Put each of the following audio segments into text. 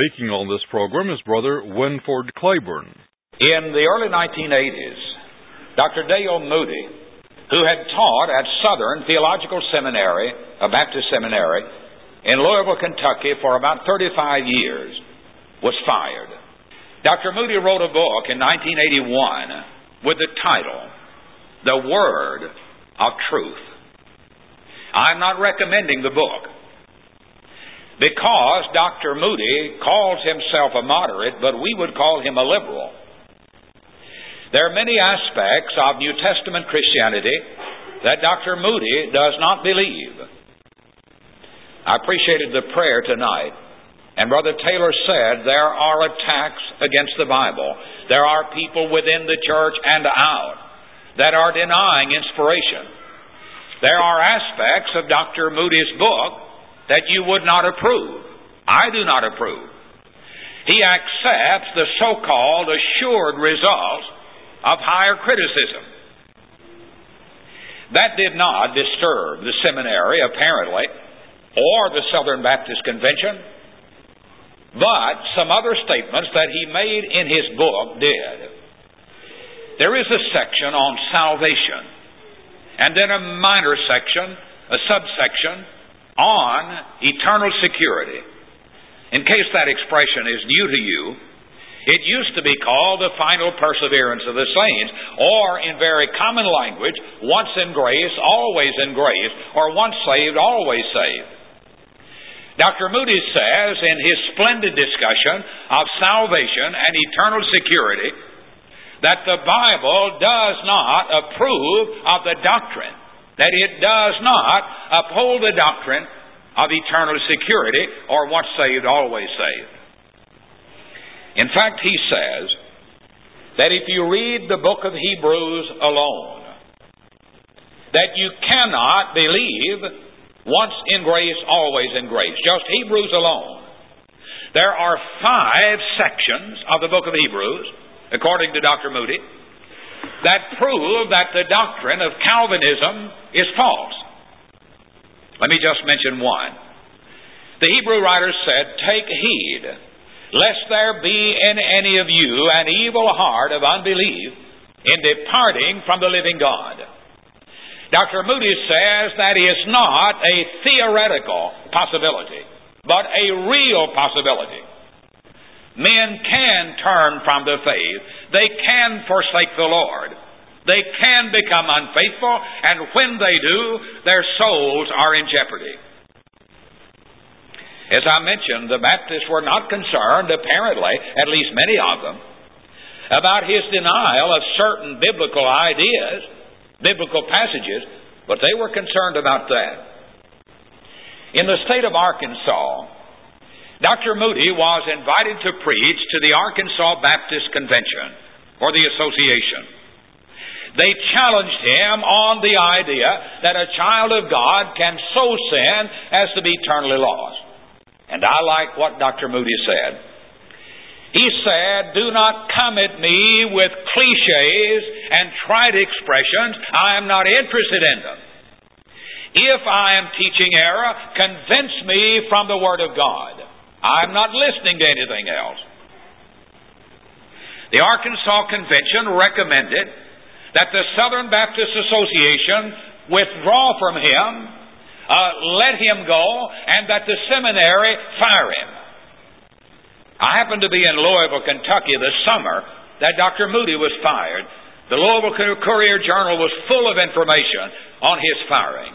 speaking on this program is Brother Winford Claiborne. In the early 1980s, Dr. Dale Moody, who had taught at Southern Theological Seminary, a Baptist seminary, in Louisville, Kentucky for about 35 years, was fired. Dr. Moody wrote a book in 1981 with the title, The Word of Truth. I'm not recommending the book because Dr. Moody calls himself a moderate, but we would call him a liberal. There are many aspects of New Testament Christianity that Dr. Moody does not believe. I appreciated the prayer tonight, and Brother Taylor said there are attacks against the Bible. There are people within the church and out that are denying inspiration. There are aspects of Dr. Moody's book that you would not approve. I do not approve. He accepts the so-called assured results of higher criticism. That did not disturb the seminary, apparently, or the Southern Baptist Convention, but some other statements that he made in his book did. There is a section on salvation, and then a minor section, a subsection, on eternal security. In case that expression is new to you, it used to be called the final perseverance of the saints, or in very common language, once in grace, always in grace, or once saved, always saved. Dr. Moody says in his splendid discussion of salvation and eternal security that the Bible does not approve of the doctrine, that it does not uphold the doctrine of eternal security or once saved, always saved. In fact, he says that if you read the book of Hebrews alone, that you cannot believe once in grace, always in grace. Just Hebrews alone. There are 5 sections of the book of Hebrews, according to Dr. Moody, that prove that the doctrine of Calvinism is false. Let me just mention one. The Hebrew writer said, "Take heed, lest there be in any of you an evil heart of unbelief in departing from the living God." Dr. Moody says that is not a theoretical possibility, but a real possibility. Men can turn from the faith. They can forsake the Lord. They can become unfaithful, and when they do, their souls are in jeopardy. As I mentioned, the Baptists were not concerned, apparently, at least many of them, about his denial of certain biblical ideas, biblical passages, but they were concerned about that. In the state of Arkansas, Dr. Moody was invited to preach to the Arkansas Baptist Convention, or the Association. They challenged him on the idea that a child of God can so sin as to be eternally lost. And I like what Dr. Moody said. He said, "Do not come at me with cliches and trite expressions. I am not interested in them. If I am teaching error, convince me from the Word of God. I am not listening to anything else." The Arkansas Convention recommended that the Southern Baptist Association withdraw from him, let him go, and that the seminary fire him. I happened to be in Louisville, Kentucky the summer that Dr. Moody was fired. The Louisville Courier-Journal was full of information on his firing.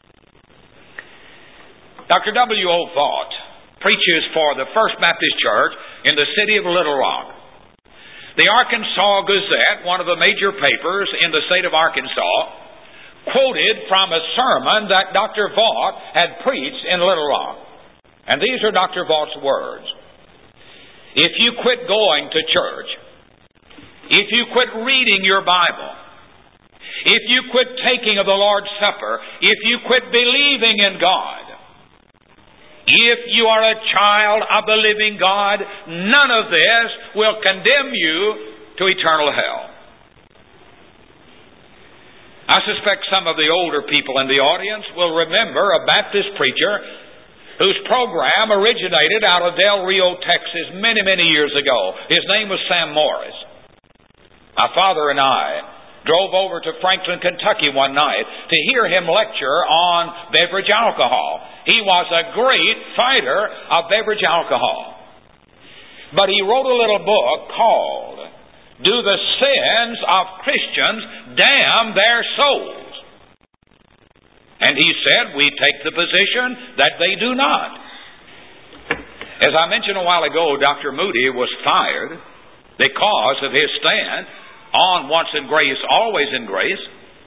Dr. W.O. Vaught preaches for the First Baptist Church in the city of Little Rock. The Arkansas Gazette, one of the major papers in the state of Arkansas, quoted from a sermon that Dr. Vaught had preached in Little Rock. And these are Dr. Vaught's words. If you quit going to church, if you quit reading your Bible, if you quit taking of the Lord's Supper, if you quit believing in God, if you are a child of the living God, none of this will condemn you to eternal hell. I suspect some of the older people in the audience will remember a Baptist preacher whose program originated out of Del Rio, Texas, many, many years ago. His name was Sam Morris. My father and I drove over to Franklin, Kentucky one night to hear him lecture on beverage alcohol. He was a great fighter of beverage alcohol. But he wrote a little book called Do the Sins of Christians Damn Their Souls? And he said, we take the position that they do not. As I mentioned a while ago, Dr. Moody was fired because of his stand on once in grace, always in grace.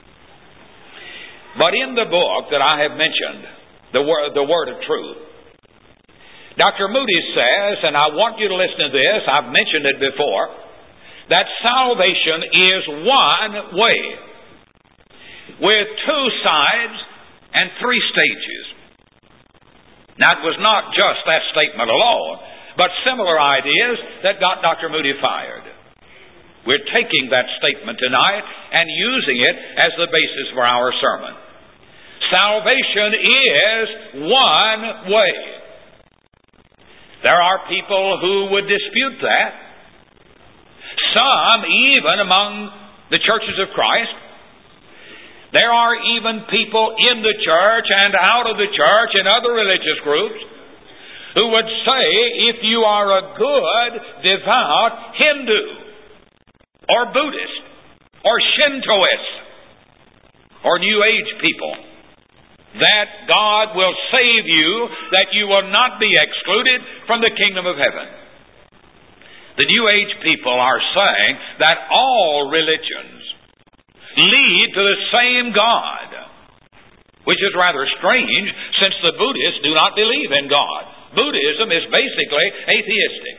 But in the book that I have mentioned, the Word of Truth, Dr. Moody says, and I want you to listen to this, I've mentioned it before, that salvation is one way with two sides and three stages. Now, it was not just that statement alone, but similar ideas that got Dr. Moody fired. We're taking that statement tonight and using it as the basis for our sermon. Salvation is one way. There are people who would dispute that. Some, even among the churches of Christ. There are even people in the church and out of the church and other religious groups who would say, if you are a good, devout Hindu or Buddhist or Shintoist or New Age people, that God will save you, that you will not be excluded from the kingdom of heaven. The New Age people are saying that all religions lead to the same God, which is rather strange since the Buddhists do not believe in God. Buddhism is basically atheistic.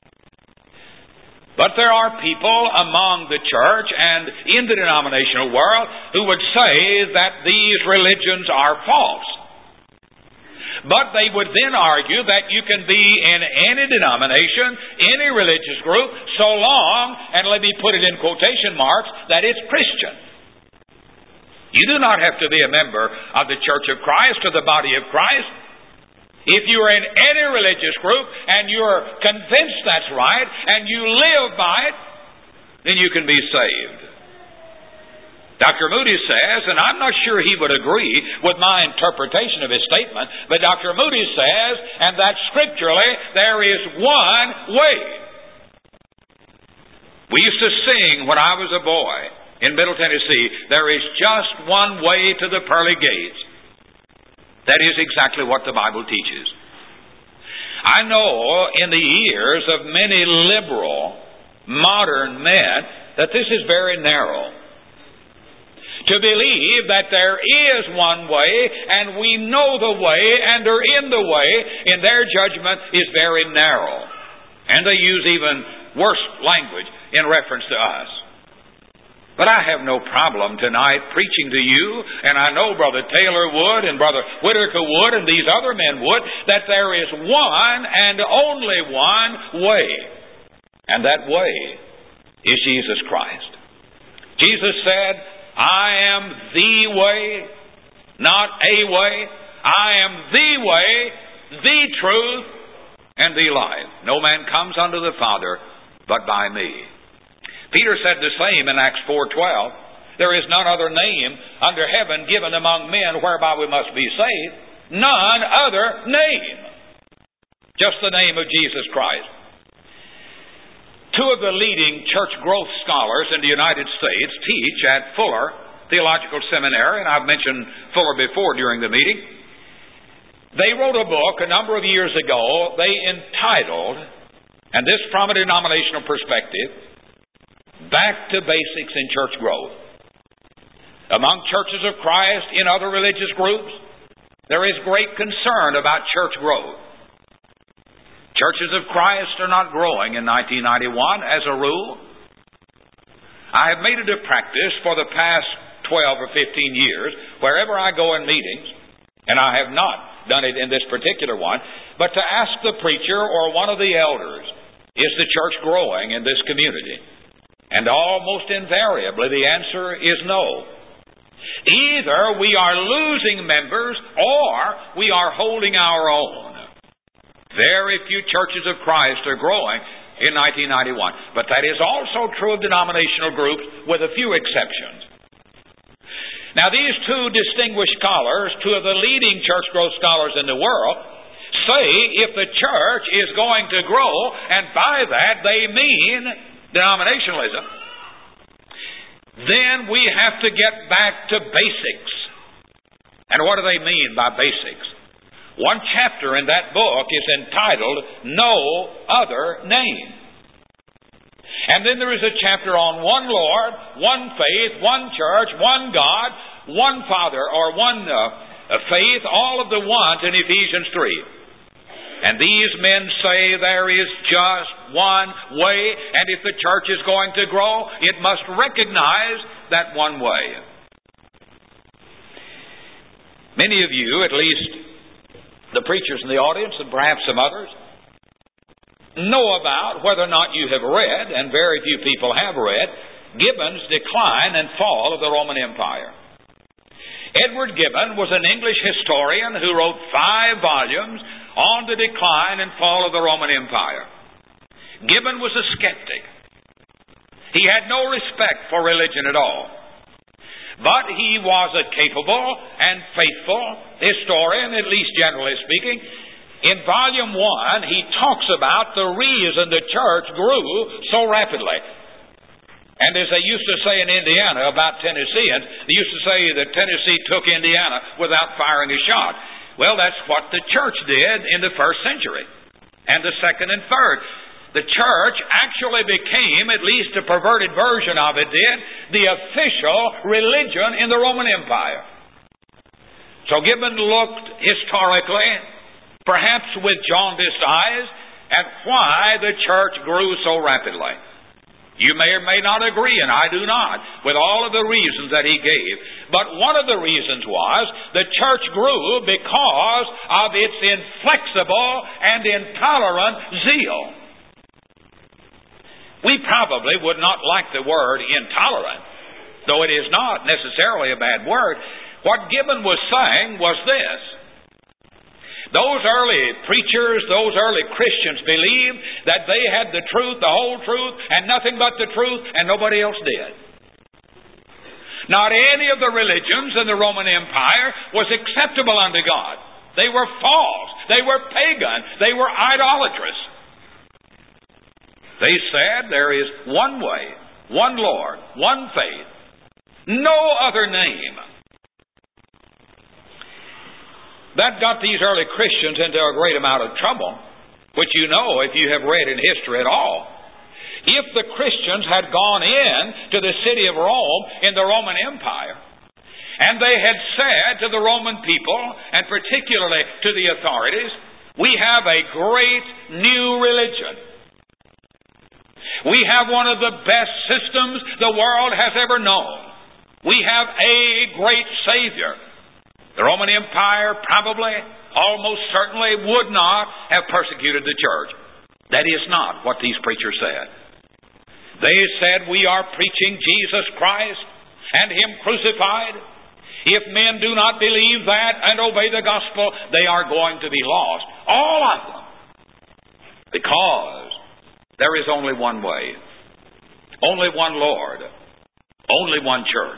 But there are people among the church and in the denominational world who would say that these religions are false. But they would then argue that you can be in any denomination, any religious group, so long, and let me put it in quotation marks, that it's Christian. You do not have to be a member of the Church of Christ or the body of Christ. If you are in any religious group and you're convinced that's right and you live by it, then you can be saved. Dr. Moody says, and I'm not sure he would agree with my interpretation of his statement, but Dr. Moody says, and that scripturally there is one way. We used to sing when I was a boy in Middle Tennessee, there is just one way to the pearly gates. That is exactly what the Bible teaches. I know in the ears of many liberal, modern men that this is very narrow. To believe that there is one way, and we know the way, and are in the way, in their judgment, is very narrow. And they use even worse language in reference to us. But I have no problem tonight preaching to you, and I know Brother Taylor would, and Brother Whitaker would, and these other men would, that there is one and only one way. And that way is Jesus Christ. Jesus said, I am the way, not a way. I am the way, the truth, and the life. No man comes unto the Father but by me. Peter said the same in Acts 4:12. There is none other name under heaven given among men whereby we must be saved. None other name. Just the name of Jesus Christ. Two of the leading church growth scholars in the United States teach at Fuller Theological Seminary, and I've mentioned Fuller before during the meeting. They wrote a book a number of years ago they entitled, and this from a denominational perspective, Back to Basics in Church Growth. Among churches of Christ in other religious groups, there is great concern about church growth. Churches of Christ are not growing in 1991 as a rule. I have made it a practice for the past 12 or 15 years, wherever I go in meetings, and I have not done it in this particular one, but to ask the preacher or one of the elders, is the church growing in this community? And almost invariably the answer is no. Either we are losing members or we are holding our own. Very few churches of Christ are growing in 1991. But that is also true of denominational groups, with a few exceptions. Now, these two distinguished scholars, two of the leading church growth scholars in the world, say if the church is going to grow, and by that they mean denominationalism, then we have to get back to basics. And what do they mean by basics? One chapter in that book is entitled No Other Name. And then there is a chapter on one Lord, one faith, one church, one God, one Father, or one faith, all of the ones in Ephesians 3. And these men say there is just one way, and if the church is going to grow, it must recognize that one way. Many of you, at least the preachers in the audience, and perhaps some others, know about, whether or not you have read, and very few people have read, Gibbon's Decline and Fall of the Roman Empire. Edward Gibbon was an English historian who wrote 5 volumes on the decline and fall of the Roman Empire. Gibbon was a skeptic. He had no respect for religion at all. But he was a capable and faithful historian, at least generally speaking. In Volume 1, he talks about the reason the church grew so rapidly. And as they used to say in Indiana about Tennesseans, they used to say that Tennessee took Indiana without firing a shot. Well, that's what the church did in the first century, and the second and third. The church actually became, at least a perverted version of it did, the official religion in the Roman Empire. So Gibbon looked historically, perhaps with jaundiced eyes, at why the church grew so rapidly. You may or may not agree, and I do not, with all of the reasons that he gave. But one of the reasons was the church grew because of its inflexible and intolerant zeal. We probably would not like the word intolerant, though it is not necessarily a bad word. What Gibbon was saying was this: those early preachers, those early Christians believed that they had the truth, the whole truth, and nothing but the truth, and nobody else did. Not any of the religions in the Roman Empire was acceptable unto God. They were false. They were pagan. They were idolatrous. They said there is one way, one Lord, one faith, no other name. That got these early Christians into a great amount of trouble, which you know if you have read in history at all. If the Christians had gone in to the city of Rome in the Roman Empire, and they had said to the Roman people, and particularly to the authorities, we have a great new religion. We have one of the best systems the world has ever known. We have a great Savior. The Roman Empire probably, almost certainly, would not have persecuted the church. That is not what these preachers said. They said, we are preaching Jesus Christ and Him crucified. If men do not believe that and obey the gospel, they are going to be lost. All of them. Because there is only one way, only one Lord, only one church.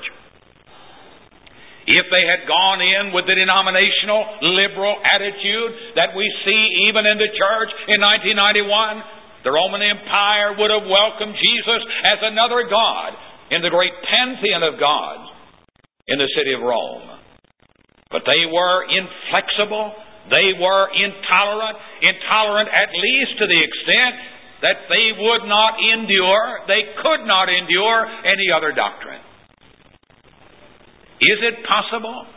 If they had gone in with the denominational, liberal attitude that we see even in the church in 1991, the Roman Empire would have welcomed Jesus as another God in the great pantheon of gods in the city of Rome. But they were inflexible. They were intolerant at least to the extent that they would not endure, they could not endure any other doctrine. Is it possible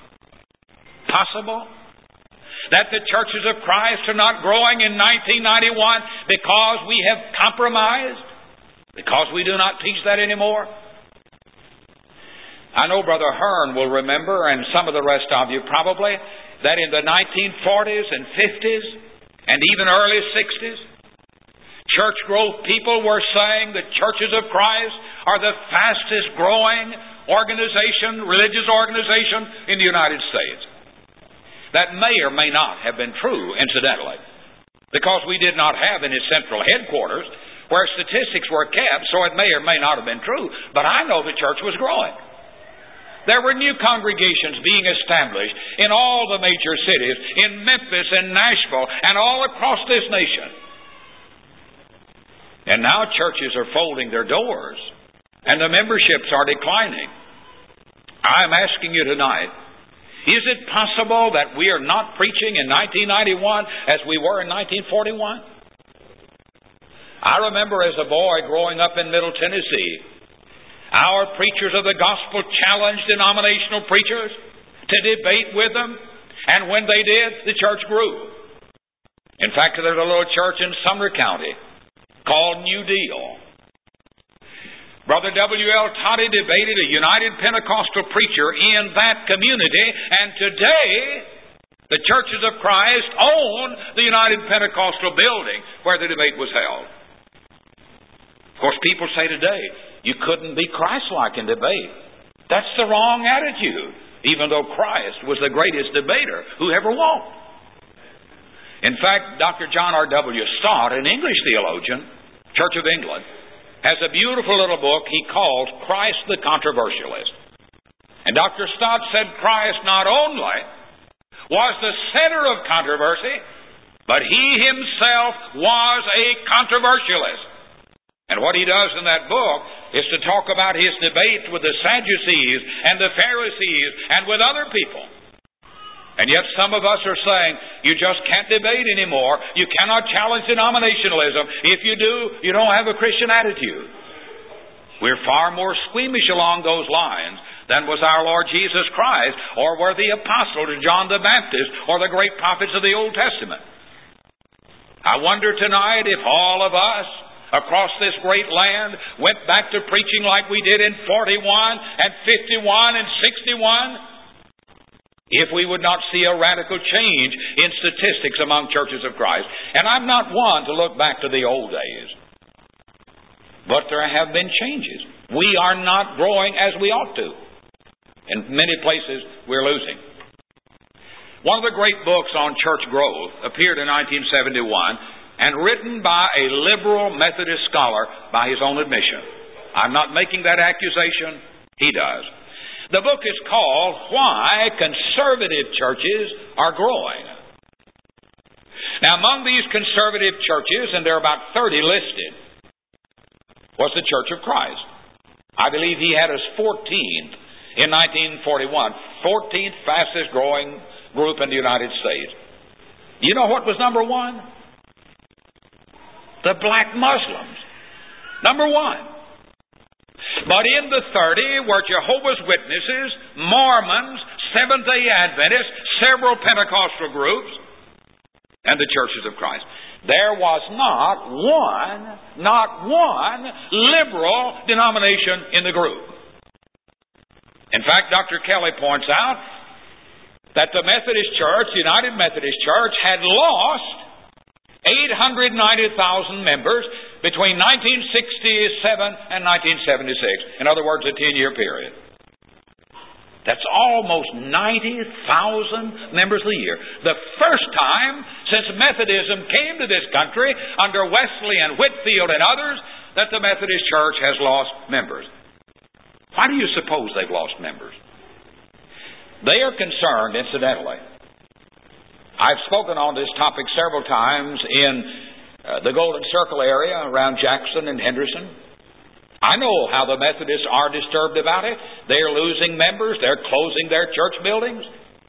that the churches of Christ are not growing in 1991 because we have compromised? Because we do not teach that anymore? I know Brother Hearn will remember, and some of the rest of you probably, that in the 1940s and 50s and even early 60s, church growth people were saying the churches of Christ are the fastest growing, organization, religious organization in the United States. That may or may not have been true, incidentally, because we did not have any central headquarters where statistics were kept, so it may or may not have been true. But I know the church was growing. There were new congregations being established in all the major cities, in Memphis and Nashville, and all across this nation. And now churches are folding their doors, and the memberships are declining. I'm asking you tonight, is it possible that we are not preaching in 1991 as we were in 1941? I remember as a boy growing up in Middle Tennessee, our preachers of the gospel challenged denominational preachers to debate with them, and when they did, the church grew. In fact, there's a little church in Sumner County called New Deal. Brother W.L. Toddy debated a United Pentecostal preacher in that community, and today the Churches of Christ own the United Pentecostal building where the debate was held. Of course, people say today, you couldn't be Christ-like in debate. That's the wrong attitude, even though Christ was the greatest debater who ever walked. In fact, Dr. John R.W. Stott, an English theologian, Church of England, has a beautiful little book he calls Christ the Controversialist. And Dr. Stott said Christ not only was the center of controversy, but he himself was a controversialist. And what he does in that book is to talk about his debate with the Sadducees and the Pharisees and with other people. And yet some of us are saying, you just can't debate anymore. You cannot challenge denominationalism. If you do, you don't have a Christian attitude. We're far more squeamish along those lines than was our Lord Jesus Christ, or were the apostles John the Baptist, or the great prophets of the Old Testament. I wonder tonight if all of us across this great land went back to preaching like we did in 41 and 51 and 61, if we would not see a radical change in statistics among churches of Christ. And I'm not one to look back to the old days, but there have been changes. We are not growing as we ought to. In many places, we're losing. One of the great books on church growth appeared in 1971 and written by a liberal Methodist scholar by his own admission. I'm not making that accusation. He does. The book is called Why Conservative Churches Are Growing. Now, among these conservative churches, and there are about 30 listed, was the Church of Christ. I believe he had us 14th in 1941. 14th fastest growing group in the United States. You know what was number one? The black Muslims. Number one. But in the 30 were Jehovah's Witnesses, Mormons, Seventh-day Adventists, several Pentecostal groups, and the Churches of Christ. There was not one liberal denomination in the group. In fact, Dr. Kelly points out that the Methodist Church, the United Methodist Church, had lost 890,000 members between 1967 and 1976. In other words, a 10-year period. That's almost 90,000 members a year. The first time since Methodism came to this country under Wesley and Whitefield and others that the Methodist Church has lost members. Why do you suppose they've lost members? They are concerned, incidentally. I've spoken on this topic several times in the Golden Circle area around Jackson and Henderson. I know how the Methodists are disturbed about it. They're losing members. They're closing their church buildings.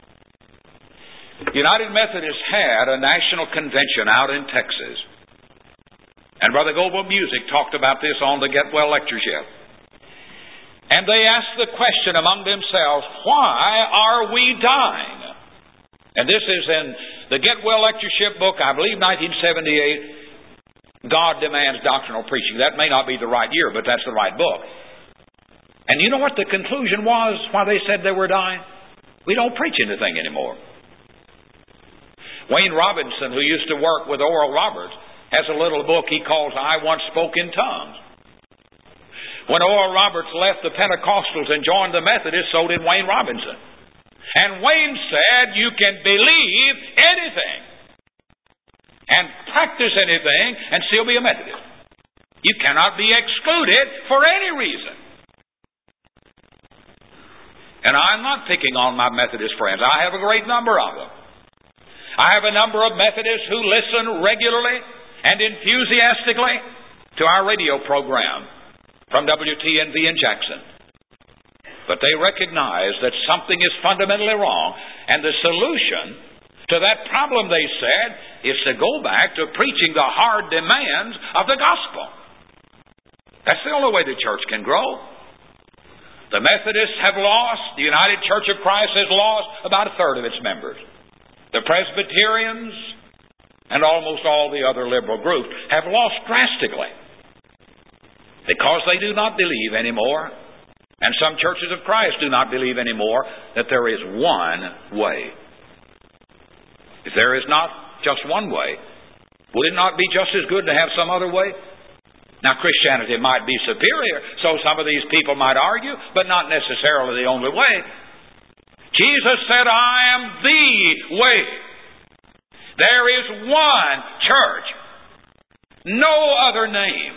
United Methodists had a national convention out in Texas. And Brother Goebel Music talked about this on the Get Well Lectureship. And they asked the question among themselves, why are we dying? And this is in the Get Well Lectureship book, I believe 1978, God Demands Doctrinal Preaching. That may not be the right year, but that's the right book. And you know what the conclusion was why they said they were dying? We don't preach anything anymore. Wayne Robinson, who used to work with Oral Roberts, has a little book he calls I Once Spoke in Tongues. When Oral Roberts left the Pentecostals and joined the Methodists, so did Wayne Robinson. And Wayne said, you can believe anything and practice anything and still be a Methodist. You cannot be excluded for any reason. And I'm not picking on my Methodist friends. I have a great number of them. I have a number of Methodists who listen regularly and enthusiastically to our radio program from WTNV in Jackson. But they recognize that something is fundamentally wrong, and the solution to that problem, they said, is to go back to preaching the hard demands of the gospel. That's the only way the church can grow. The Methodists have lost, the United Church of Christ has lost about a third of its members. The Presbyterians and almost all the other liberal groups have lost drastically because they do not believe anymore, and some churches of Christ do not believe anymore, that there is one way. If there is not just one way, would it not be just as good to have some other way? Now, Christianity might be superior, so some of these people might argue, but not necessarily the only way. Jesus said, I am the way. There is one church, no other name.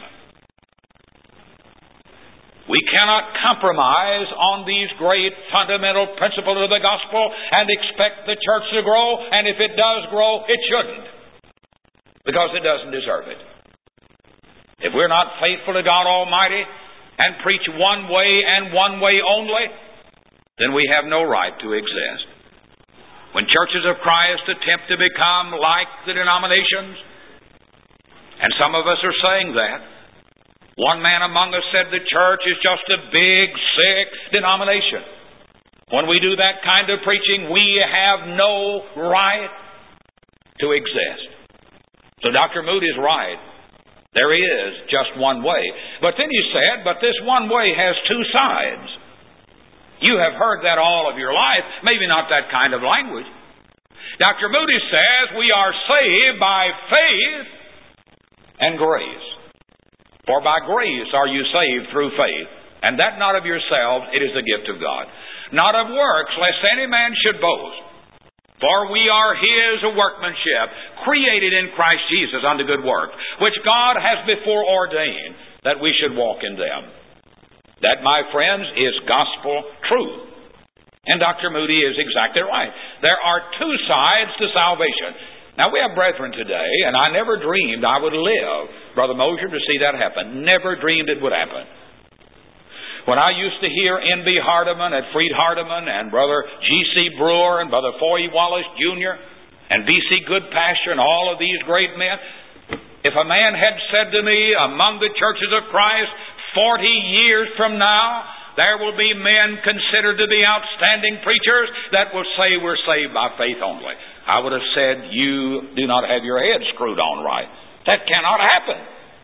We cannot compromise on these great fundamental principles of the gospel and expect the church to grow, and if it does grow, it shouldn't, because it doesn't deserve it. If we're not faithful to God Almighty and preach one way and one way only, then we have no right to exist. When churches of Christ attempt to become like the denominations, and some of us are saying that, one man among us said the church is just a big, sick denomination. When we do that kind of preaching, we have no right to exist. So Dr. Moody is right. There is just one way. But then he said, but this one way has two sides. You have heard that all of your life, maybe not that kind of language. Dr. Moody says we are saved by faith and grace. For by grace are you saved through faith, and that not of yourselves, it is the gift of God. Not of works, lest any man should boast. For we are His workmanship, created in Christ Jesus unto good works, which God has before ordained that we should walk in them. That, my friends, is gospel truth. And Dr. Moody is exactly right. There are two sides to salvation. Now, we have brethren today, and I never dreamed I would live, Brother Mosier, to see that happen. Never dreamed it would happen. When I used to hear N.B. Hardeman and Freed Hardeman and Brother G.C. Brewer and Brother Foy Wallace Jr. and B.C. Goodpasture and all of these great men, if a man had said to me, among the churches of Christ, 40 years from now, there will be men considered to be outstanding preachers that will say we're saved by faith only, I would have said, you do not have your head screwed on right. That cannot happen.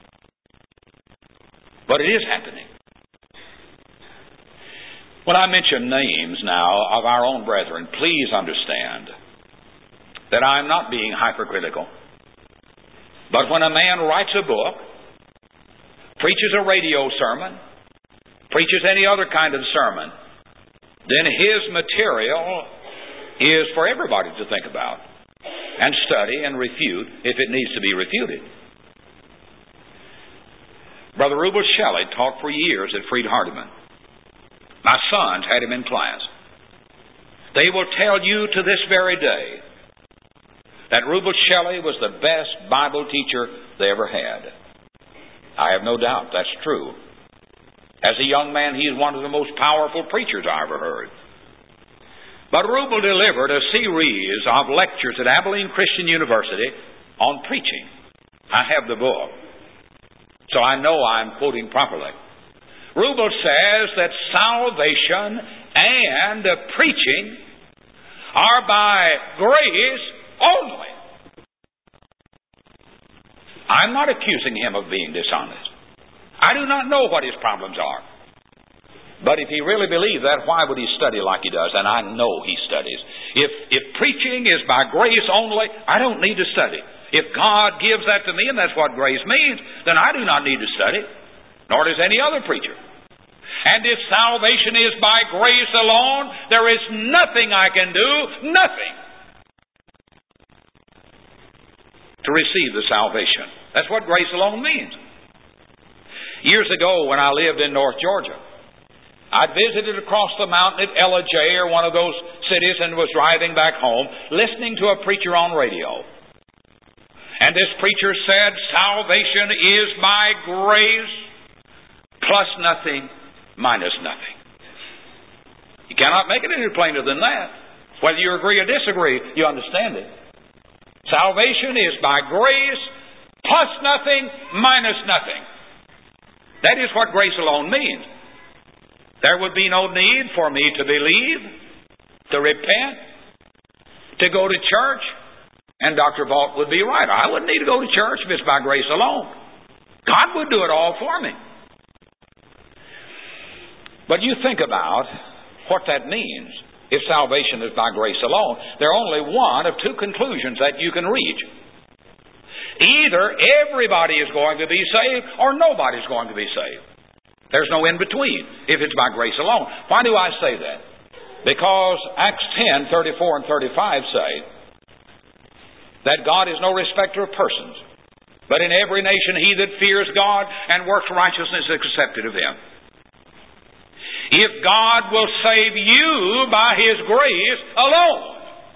But it is happening. When I mention names now of our own brethren, please understand that I am not being hypercritical. But when a man writes a book, preaches a radio sermon, preaches any other kind of sermon, then his material is for everybody to think about and study and refute if it needs to be refuted. Brother Rubel Shelley taught for years at Freed Hardeman. My sons had him in class. They will tell you to this very day that Rubel Shelley was the best Bible teacher they ever had. I have no doubt that's true. As a young man, he is one of the most powerful preachers I ever heard. But Rubel delivered a series of lectures at Abilene Christian University on preaching. I have the book, so I know I'm quoting properly. Rubel says that salvation and preaching are by grace only. I'm not accusing him of being dishonest. I do not know what his problems are. But if he really believed that, why would he study like he does? And I know he studies. If preaching is by grace only, I don't need to study. If God gives that to me, and that's what grace means, then I do not need to study, nor does any other preacher. And if salvation is by grace alone, there is nothing I can do, nothing, to receive the salvation. That's what grace alone means. Years ago, when I lived in North Georgia, I'd visited across the mountain at LJ or one of those cities and was driving back home, listening to a preacher on radio. And this preacher said, salvation is by grace, plus nothing, minus nothing. You cannot make it any plainer than that. Whether you agree or disagree, you understand it. Salvation is by grace, plus nothing, minus nothing. That is what grace alone means. There would be no need for me to believe, to repent, to go to church, and Dr. Vaught would be right. I wouldn't need to go to church if it's by grace alone. God would do it all for me. But you think about what that means. If salvation is by grace alone, there are only one of two conclusions that you can reach. Either everybody is going to be saved or nobody's going to be saved. There's no in between if it's by grace alone. Why do I say that? Because Acts 10:34 and 35 say that God is no respecter of persons, but in every nation he that fears God and works righteousness is accepted of him. If God will save you by His grace alone,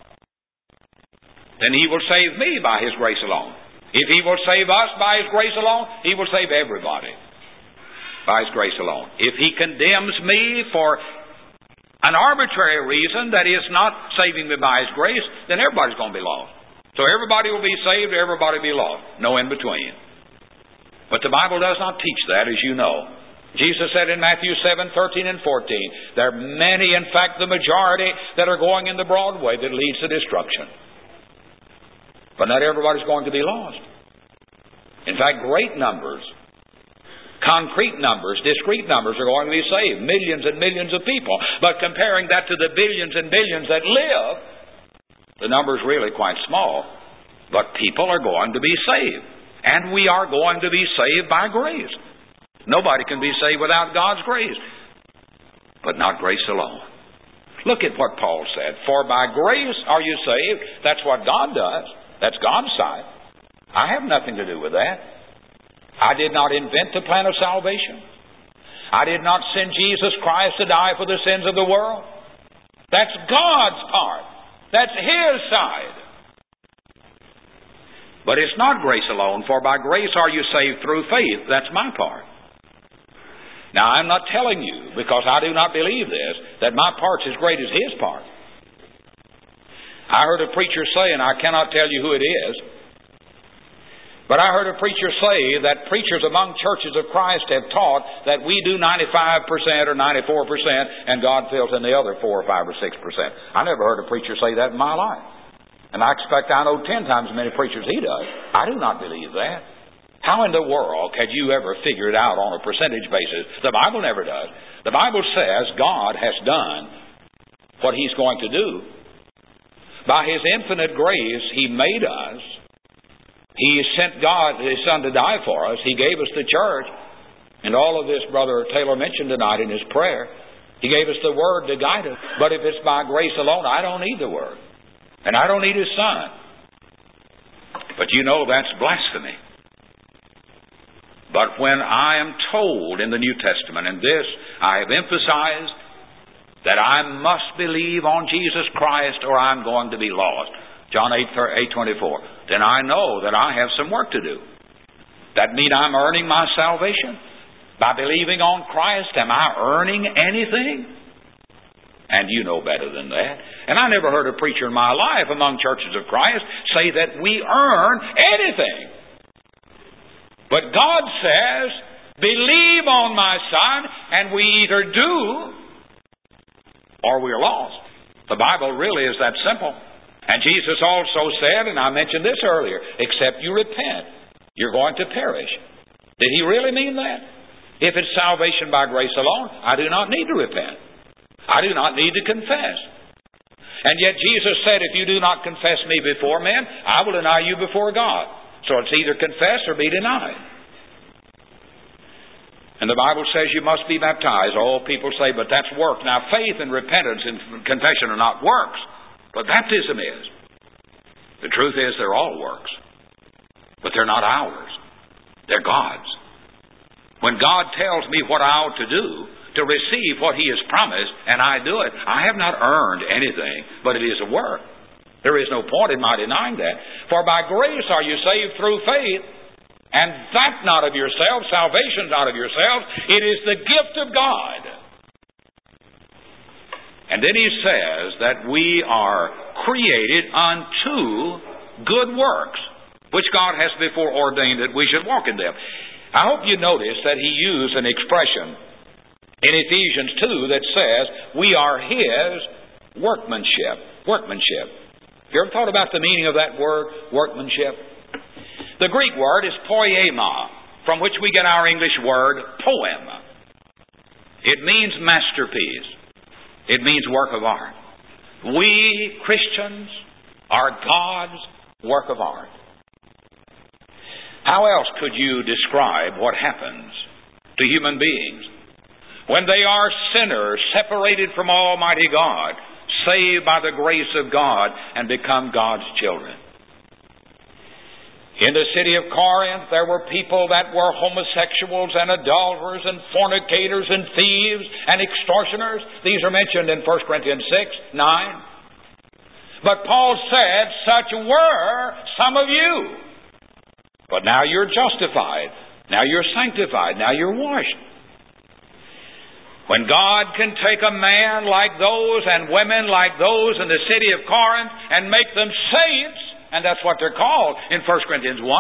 then He will save me by His grace alone. If He will save us by His grace alone, He will save everybody by His grace alone. If He condemns me for an arbitrary reason that is not saving me by His grace, then everybody's going to be lost. So everybody will be saved, everybody will be lost. No in between. But the Bible does not teach that, as you know. Jesus said in Matthew 7:13 and 14, there are many, in fact the majority, that are going in the broad way that leads to destruction. But not everybody's going to be lost. In fact, great numbers, concrete numbers, discrete numbers are going to be saved. Millions and millions of people. But comparing that to the billions and billions that live, the number's really quite small. But people are going to be saved. And we are going to be saved by grace. Nobody can be saved without God's grace. But not grace alone. Look at what Paul said. For by grace are you saved. That's what God does. That's God's side. I have nothing to do with that. I did not invent the plan of salvation. I did not send Jesus Christ to die for the sins of the world. That's God's part. That's His side. But it's not grace alone. For by grace are you saved through faith. That's my part. Now, I'm not telling you, because I do not believe this, that my part's as great as His part. I heard a preacher say, and I cannot tell you who it is, but I heard a preacher say that preachers among churches of Christ have taught that we do 95% or 94% and God fills in the other 4 or 5 or 6%. I never heard a preacher say that in my life. And I expect I know 10 times as many preachers he does. I do not believe that. How in the world could you ever figure it out on a percentage basis? The Bible never does. The Bible says God has done what He's going to do. By His infinite grace, He made us. He sent God, His Son, to die for us. He gave us the church. And all of this Brother Taylor mentioned tonight in his prayer. He gave us the Word to guide us. But if it's by grace alone, I don't need the Word. And I don't need His Son. But you know that's blasphemy. But when I am told in the New Testament, and this I have emphasized, that I must believe on Jesus Christ or I'm going to be lost, John 8:24, then I know that I have some work to do. That mean I'm earning my salvation? By believing on Christ, am I earning anything? And you know better than that. And I never heard a preacher in my life among churches of Christ say that we earn anything. But God says, believe on my Son, and we either do or we're lost. The Bible really is that simple. And Jesus also said, and I mentioned this earlier, except you repent, you're going to perish. Did He really mean that? If it's salvation by grace alone, I do not need to repent. I do not need to confess. And yet Jesus said, if you do not confess me before men, I will deny you before God. So it's either confess or be denied. And the Bible says you must be baptized. All people say, but that's work. Now, faith and repentance and confession are not works, but baptism is. The truth is they're all works, but they're not ours. They're God's. When God tells me what I ought to do to receive what He has promised, and I do it, I have not earned anything, but it is a work. There is no point in my denying that. For by grace are you saved through faith, and that not of yourselves, salvation not of yourselves, it is the gift of God. And then he says that we are created unto good works, which God has before ordained that we should walk in them. I hope you notice that he used an expression in Ephesians 2 that says we are His workmanship. Workmanship. Have you ever thought about the meaning of that word, workmanship? The Greek word is poema, from which we get our English word poem. It means masterpiece. It means work of art. We Christians are God's work of art. How else could you describe what happens to human beings when they are sinners separated from Almighty God, saved by the grace of God, and become God's children? In the city of Corinth, there were people that were homosexuals and adulterers and fornicators and thieves and extortioners. These are mentioned in 1 Corinthians 6, 9. But Paul said, such were some of you. But now you're justified. Now you're sanctified. Now you're washed. When God can take a man like those and women like those in the city of Corinth and make them saints, and that's what they're called in 1 Corinthians 1.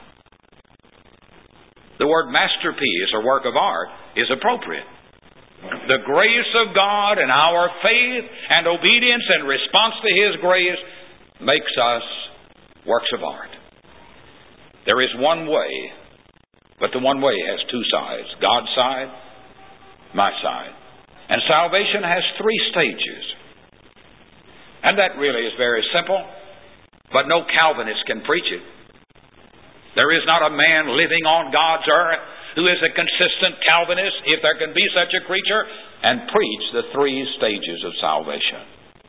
The word masterpiece or work of art is appropriate. The grace of God and our faith and obedience in response to His grace makes us works of art. There is one way, but the one way has two sides. God's side, my side. And salvation has three stages. And that really is very simple. But no Calvinist can preach it. There is not a man living on God's earth who is a consistent Calvinist, if there can be such a creature, and preach the three stages of salvation.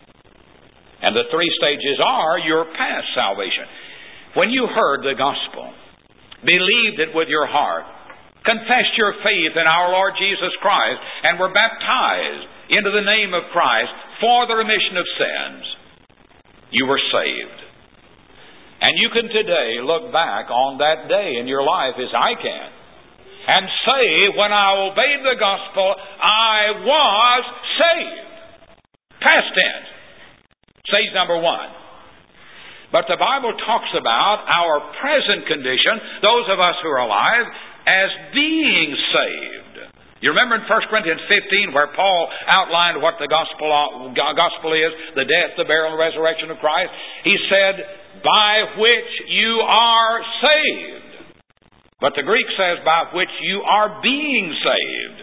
And the three stages are your past salvation. When you heard the gospel, believed it with your heart, confessed your faith in our Lord Jesus Christ, and were baptized into the name of Christ for the remission of sins, you were saved. And you can today look back on that day in your life as I can and say, when I obeyed the gospel, I was saved. Past tense. Stage number one. But the Bible talks about our present condition, those of us who are alive, as being saved. You remember in 1 Corinthians 15 where Paul outlined what the gospel is, the death, the burial, and resurrection of Christ? He said, by which you are saved. But the Greek says, by which you are being saved.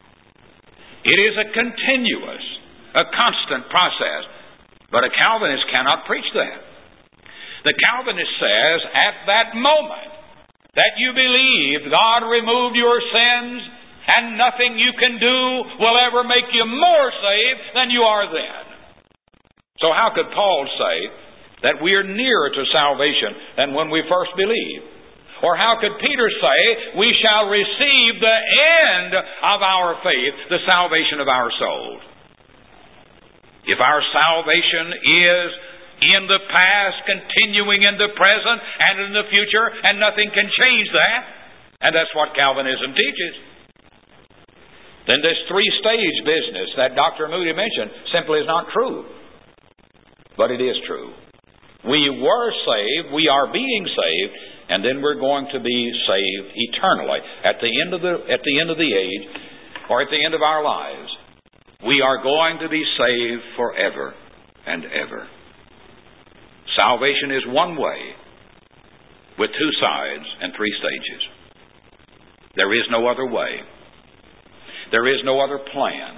It is a continuous, a constant process. But a Calvinist cannot preach that. The Calvinist says, at that moment that you believed, God removed your sins, and nothing you can do will ever make you more saved than you are then. So how could Paul say that we are nearer to salvation than when we first believed? Or how could Peter say we shall receive the end of our faith, the salvation of our souls? If our salvation is in the past, continuing in the present, and in the future, and nothing can change that, and that's what Calvinism teaches, then this three-stage business that Dr. Moody mentioned simply is not true. But it is true. We were saved, we are being saved, and then we're going to be saved eternally. At the end of the age, or at the end of our lives, we are going to be saved forever and ever. Salvation is one way with two sides and three stages. There is no other way. There is no other plan.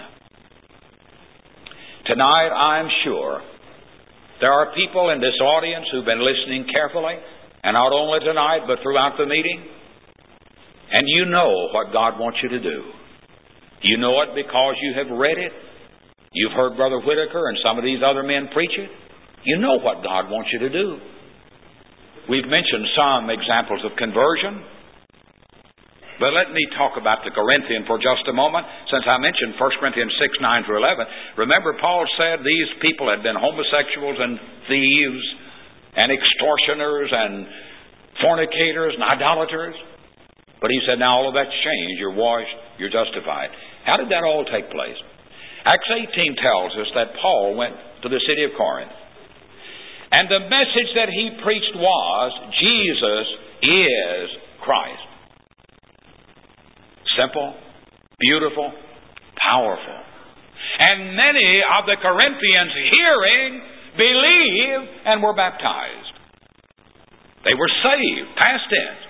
Tonight, I'm sure, there are people in this audience who've been listening carefully, and not only tonight, but throughout the meeting. And you know what God wants you to do. You know it because you have read it. You've heard Brother Whitaker and some of these other men preach it. You know what God wants you to do. We've mentioned some examples of conversion. But let me talk about the Corinthian for just a moment. Since I mentioned 1 Corinthians 6, 9 through 11. Remember, Paul said these people had been homosexuals and thieves and extortioners and fornicators and idolaters. But he said, now all of that's changed. You're washed. You're justified. How did that all take place? Acts 18 tells us that Paul went to the city of Corinth. And the message that he preached was, Jesus is Christ. Simple, beautiful, powerful. And many of the Corinthians hearing, believed, and were baptized. They were saved, past tense.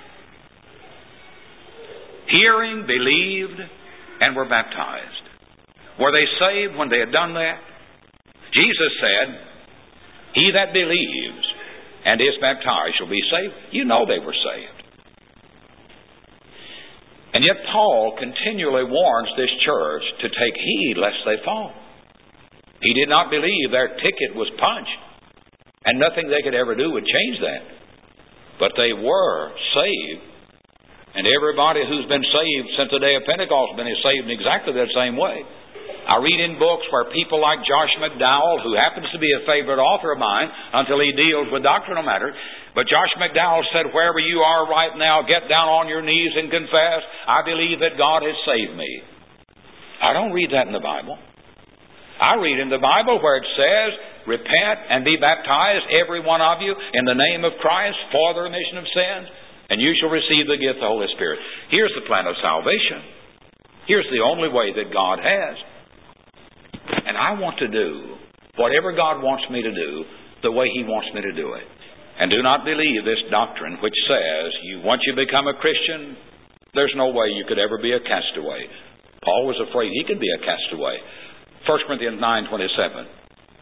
Hearing, believed, and were baptized. Were they saved when they had done that? Jesus said, he that believes and is baptized shall be saved. You know they were saved. And yet Paul continually warns this church to take heed lest they fall. He did not believe their ticket was punched, and nothing they could ever do would change that. But they were saved, and everybody who's been saved since the day of Pentecost has been saved in exactly that same way. I read in books where people like Josh McDowell, who happens to be a favorite author of mine until he deals with doctrinal matters, but Josh McDowell said, wherever you are right now, get down on your knees and confess, I believe that God has saved me. I don't read that in the Bible. I read in the Bible where it says, repent and be baptized, every one of you, in the name of Christ for the remission of sins, and you shall receive the gift of the Holy Spirit. Here's the plan of salvation. Here's the only way that God has. And I want to do whatever God wants me to do the way He wants me to do it. And do not believe this doctrine which says, once you become a Christian, there's no way you could ever be a castaway. Paul was afraid he could be a castaway. 1 Corinthians 9:27.